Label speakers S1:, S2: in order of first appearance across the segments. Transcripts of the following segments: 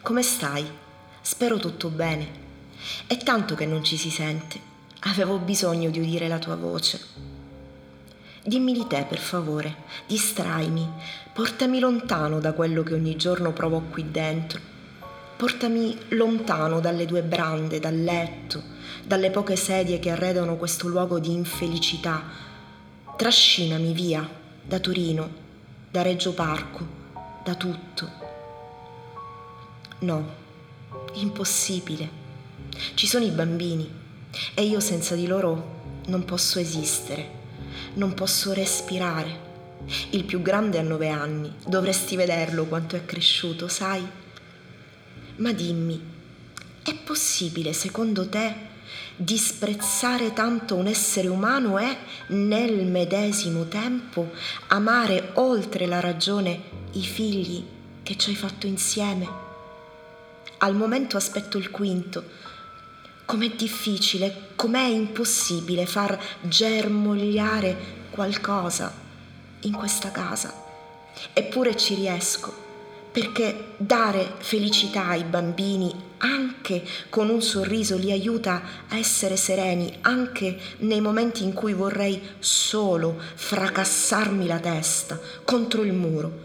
S1: Come stai? Spero tutto bene. È tanto che non ci si sente. Avevo bisogno di udire la tua voce. Dimmi di te, per favore. Distraimi. Portami lontano da quello che ogni giorno provo qui dentro. Portami lontano dalle due brande, dal letto, dalle poche sedie che arredano questo luogo di infelicità. Trascinami via, da Torino, da Reggio Parco, da tutto. No, impossibile. Ci sono i bambini e io senza di loro non posso esistere, non posso respirare. Il più grande ha 9 anni, dovresti vederlo quanto è cresciuto, sai? Ma dimmi, è possibile secondo te disprezzare tanto un essere umano e, nel medesimo tempo, amare oltre la ragione i figli che ci hai fatto insieme? Al momento aspetto il quinto. Com'è difficile, com'è impossibile far germogliare qualcosa in questa casa. Eppure ci riesco, perché dare felicità ai bambini, anche con un sorriso, li aiuta a essere sereni, anche nei momenti in cui vorrei solo fracassarmi la testa contro il muro.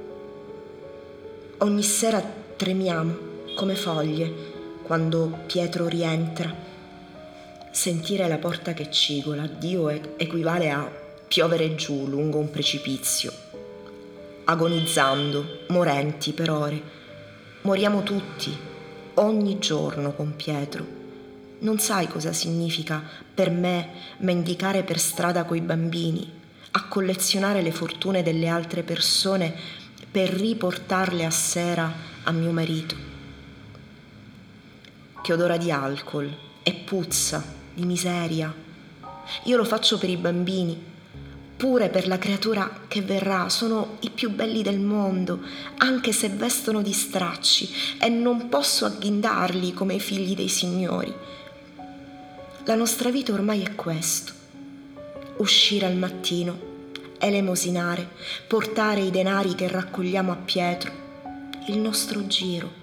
S1: Ogni sera tremiamo come foglie quando Pietro rientra. Sentire la porta che cigola, addio, equivale a piovere giù lungo un precipizio, agonizzando, morenti per ore. Moriamo tutti, ogni giorno con Pietro. Non sai cosa significa per me mendicare per strada coi bambini, a collezionare le fortune delle altre persone per riportarle a sera a mio marito. Che odora di alcol e puzza di miseria. Io lo faccio per i bambini, pure per la creatura che verrà. Sono i più belli del mondo, anche se vestono di stracci, e non posso agghindarli come i figli dei signori. La nostra vita ormai è questo: uscire al mattino, elemosinare, portare i denari che raccogliamo a Pietro, il nostro giro.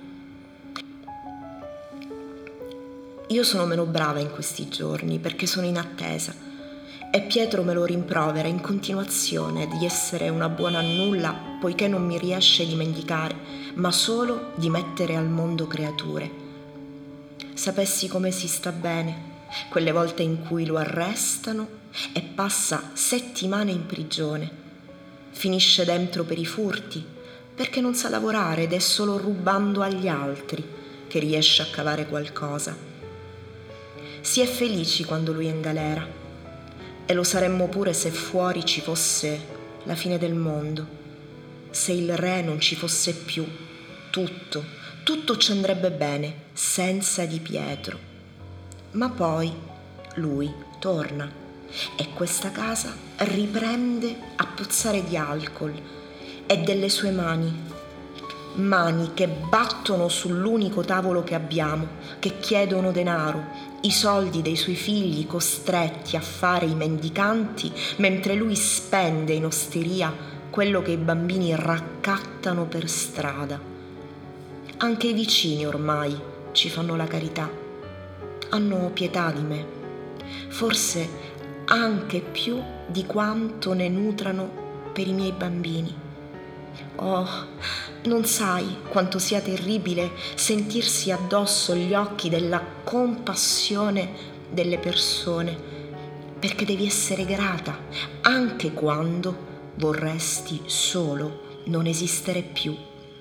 S1: Io sono meno brava in questi giorni perché sono in attesa e Pietro me lo rimprovera in continuazione di essere una buona a nulla poiché non mi riesce di mendicare, ma solo di mettere al mondo creature. Sapessi come si sta bene, quelle volte in cui lo arrestano e passa settimane in prigione. Finisce dentro per i furti perché non sa lavorare ed è solo rubando agli altri che riesce a cavare qualcosa. Si è felici quando lui è in galera e lo saremmo pure se fuori ci fosse la fine del mondo, se il re non ci fosse più. Tutto ci andrebbe bene senza di Pietro. Ma poi lui torna e questa casa riprende a puzzare di alcol e delle sue mani che battono sull'unico tavolo che abbiamo, che chiedono denaro, i soldi dei suoi figli costretti a fare i mendicanti, mentre lui spende in osteria quello che i bambini raccattano per strada. Anche i vicini ormai ci fanno la carità, hanno pietà di me, forse anche più di quanto ne nutrano per i miei bambini. Oh, non sai quanto sia terribile sentirsi addosso gli occhi della compassione delle persone, perché devi essere grata anche quando vorresti solo non esistere più.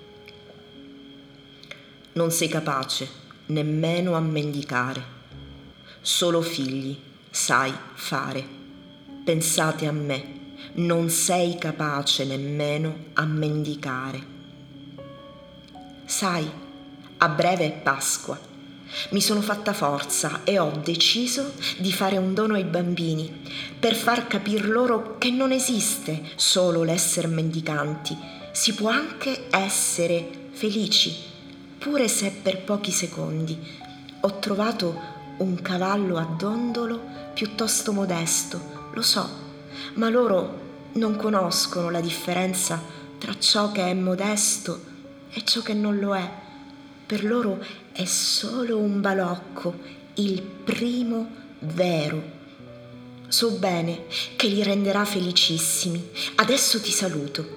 S1: Non sei capace nemmeno a mendicare, solo figli sai fare. Pensate a me. Non sei capace nemmeno a mendicare. Sai, a breve è Pasqua. Mi sono fatta forza e ho deciso di fare un dono ai bambini per far capir loro che non esiste solo l'essere mendicanti. Si può anche essere felici, pure se per pochi secondi. Ho trovato un cavallo a dondolo piuttosto modesto, lo so, ma loro non conoscono la differenza tra ciò che è modesto e ciò che non lo è. per loro è solo un balocco, il primo vero. So bene che li renderà felicissimi. Adesso ti saluto.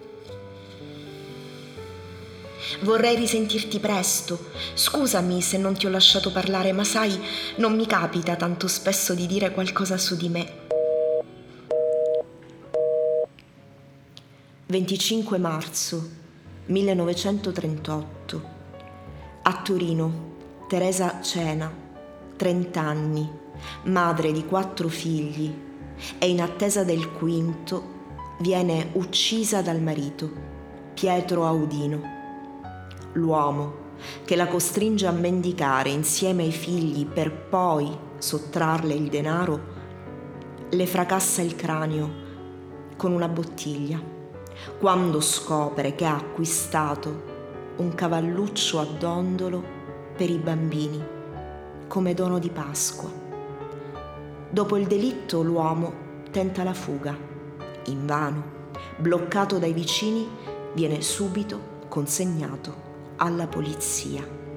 S1: Vorrei risentirti presto. Scusami se non ti ho lasciato parlare, ma sai, non mi capita tanto spesso di dire qualcosa su di me. 25 marzo 1938. A Torino, Teresa Cena, 30 anni, madre di 4 figli, è in attesa del quinto, viene uccisa dal marito, Pietro Audino. L'uomo che la costringe a mendicare insieme ai figli per poi sottrarle il denaro, le fracassa il cranio con una bottiglia quando scopre che ha acquistato un cavalluccio a dondolo per i bambini come dono di Pasqua. Dopo il delitto l'uomo tenta la fuga, invano. Bloccato dai vicini, viene subito consegnato alla polizia.